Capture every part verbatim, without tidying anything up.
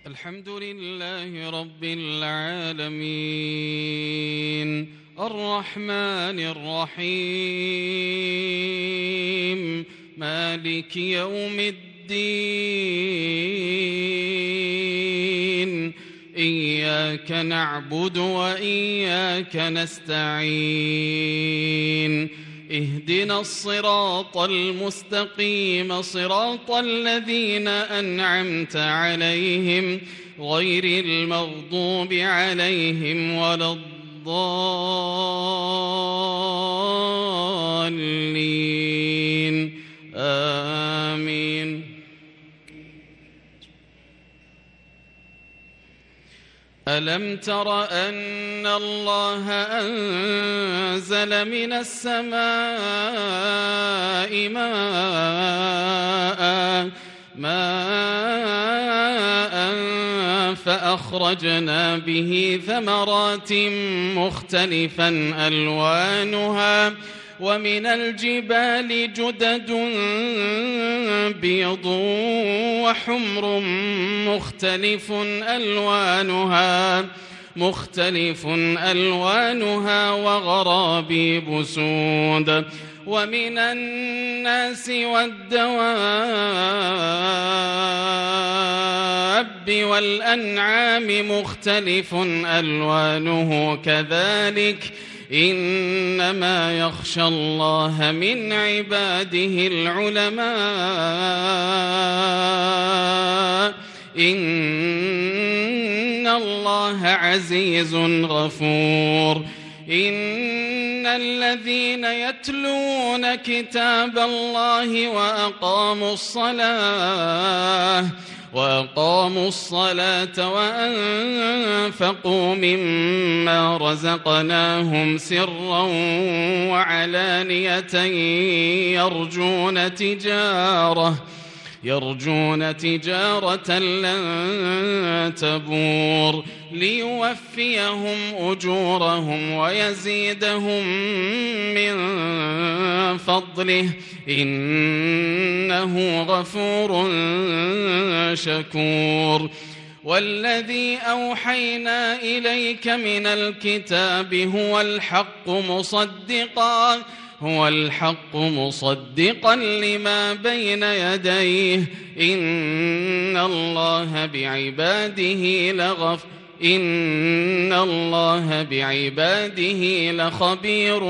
الحمد لله رب العالمين الرحمن الرحيم مالك يوم الدين إياك نعبد وإياك نستعين اهدنا الصراط المستقيم صراط الذين أنعمت عليهم غير المغضوب عليهم ولا الضالين آمين. ألم تر أن الله أنزل من السماء ماء ماء فأخرجنا به ثمرات مختلفا ألوانها ومن الجبال جدد بيض وحمر مختلف ألوانها مختلف ألوانها وغرابيب سود ومن الناس والدواب والأنعام مختلف ألوانه كذلك إنما يخشى الله من عباده العلماء إن الله عزيز غفور. إن الذين يتلون كتاب الله وأقاموا الصلاة وأقاموا الصلاة وأنفقوا مما رزقناهم سرا وعلانية يرجون تجارة يرجون تجارة لن تبور ليوفيهم أجورهم ويزيدهم من فضله إنه غفور شكور. والذي أوحينا إليك من الكتاب هو الحق مصدقا هو الحق مصدقا لما بين يديه إن الله بعباده لغف إن الله بعباده لخبير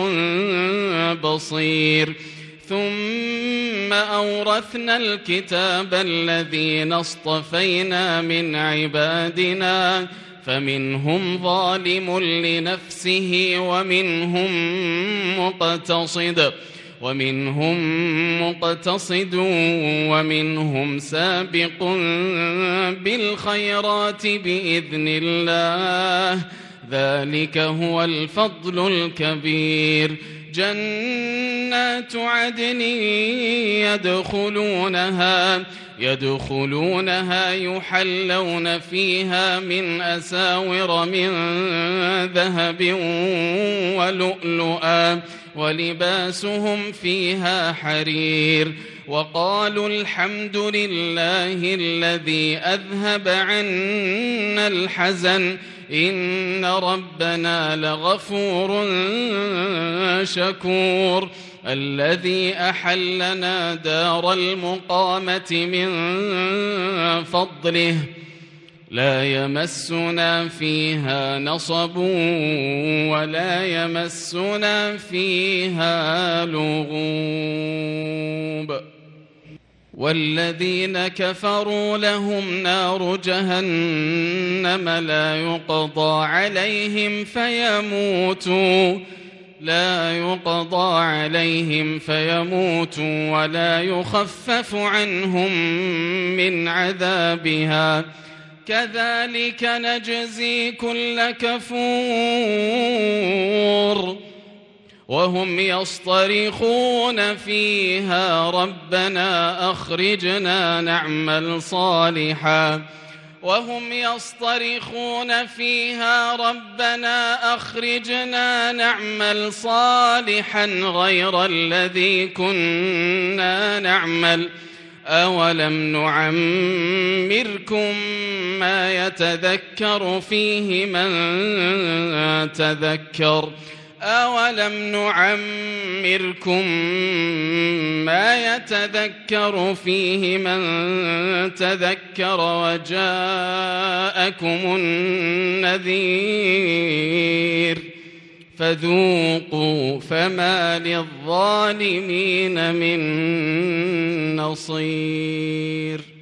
بصير. ثم أورثنا الكتاب الذين اصطفينا من عبادنا فمنهم ظالم لنفسه ومنهم مقتصد ومنهم مقتصد ومنهم سابق بالخيرات بإذن الله ذلك هو الفضل الكبير. جنات عدن يدخلونها يدخلونها يحلون فيها من أساور من ذهب ولؤلؤا ولباسهم فيها حرير. وقالوا الحمد لله الذي أذهب عنا الحزن إن ربنا لغفور شكور. الذي أحلنا دار المقامة من فضله لا يمسنا فيها نصب ولا يمسنا فيها لغوب. والذين كفروا لهم نار جهنم لا يقضى عليهم فيموتوا لا يقضى عليهم فيموتوا ولا يخفف عنهم من عذابها كذلك نجزي كل كفور. وهم يصطرخون فيها ربنا أخرجنا نعمل صالحا وهم يصطرخون فيها ربنا أخرجنا نعمل صالحا غير الذي كنا نعمل أولم نعمركم ما يتذكر فيه من تذكر أولم نعمركم ما يتذكر فيه من تذكر وجاءكم النذير فذوقوا فما للظالمين من نصير.